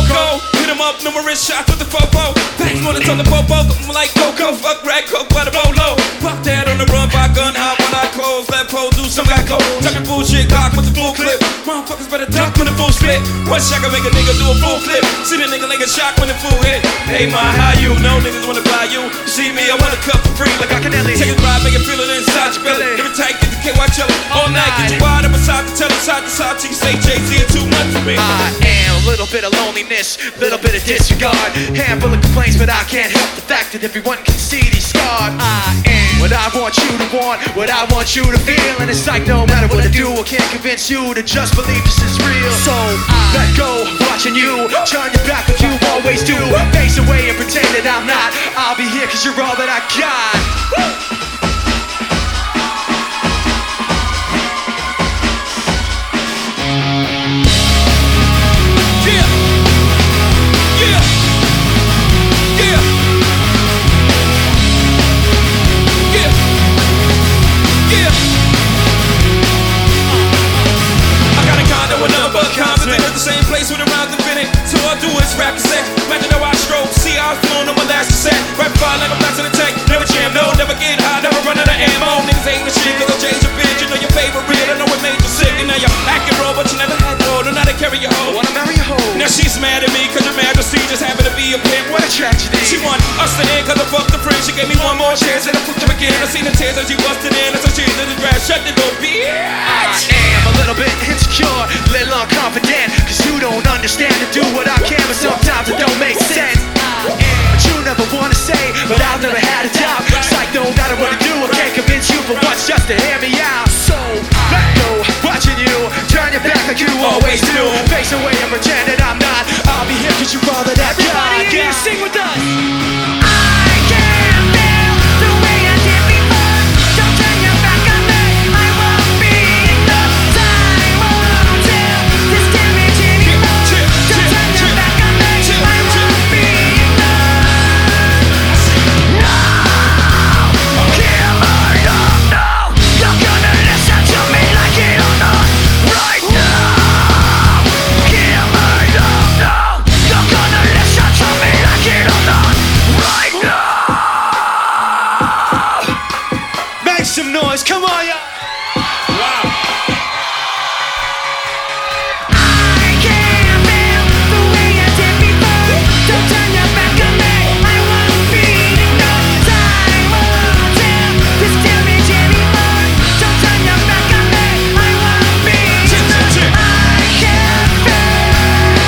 cold. Hit him up, numerous shots with the fofo. Thanks for the ton of popo, I'm like Coco. Fuck rag, coke by the bolo. Fuck that on the run by gun, hot when I close. Let pole do some got cold. Talking bullshit, cock with the full clip. Motherfuckers better duck when the full split. One shot can make a nigga do a full flip. See the nigga like a shock when the full hit. Hey, my, how you? No niggas wanna buy you. See me, I want a cup for free like I can take a ride, make it feel it inside your belly. Every time get the KY chillin' all night. Get you wide up beside the tell side to side. Till you say Jay-Z is too much for me. I am a little bit of loneliness, little bit of disregard. Handful of complaints, but I can't help the fact that everyone can see these scars. I am what I want you to want, what I want you to feel. And it's like no matter what I do, I can't convince you to just believe this is real. So I let go, watching you turn your back like you always do. Face away and pretend that I'm not. I'll be here cause you're all that I got. Same place with a round infinite. So all I do is rap and sex. Imagine how I stroke. See how I was flown on my last set. Rap fire like a blast in the tank. Never jam, no, never get high, never run out of ammo. Niggas ain't the shit, cause I change your bitch. You know your favorite real, I know it made you sick. And now you're acting raw, but you never had no. Don't know how to carry your hoe. Wanna marry a hoe? Now she's mad at me, cause your majesty just happened to be a pimp. What a tragedy. She want us to end, cause I fucked the friend. She gave me one more chance, and I fucked her again. I seen the tears as she busted in. That's how she did the draft. Shut the door, bitch. I am a little bit insecure, a little unconfident. Cause you don't understand to do what I can, but sometimes it don't make sense. But you never wanna say, but I've never had a doubt. It's like no matter what I do, I can't convince you for once just to hear me out. So let go, watching you turn your back like you always do. Face away and pretend that I'm not. I'll be here cause you all that I got. Everybody here, sing with us. Some noise, come on, y'all! Wow. I can't feel the way I did before. Don't turn your back on me. I won't be ignored. I won't tell this damage anymore. Don't turn your back on me. I won't be ignored. I can't feel.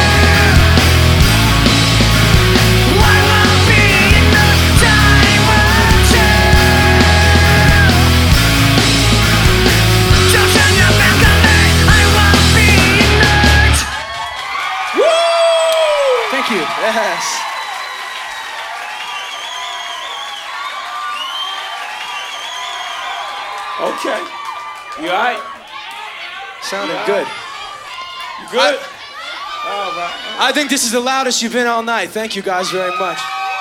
I won't be ignored. I won't tell. Don't turn your back on me. I won't be ignored. Woo! Thank you. Yes. Okay. You alright? Sounded good. You good? All right. I think this is the loudest you've been all night. Thank you guys very much.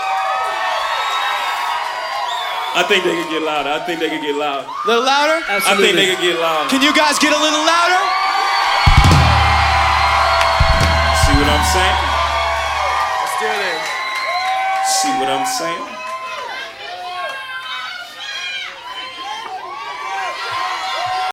I think they could get louder. I think they could get louder. A little louder? I think they could get louder. Can you guys get a little louder? See what I'm saying? Let's do this. See what I'm saying?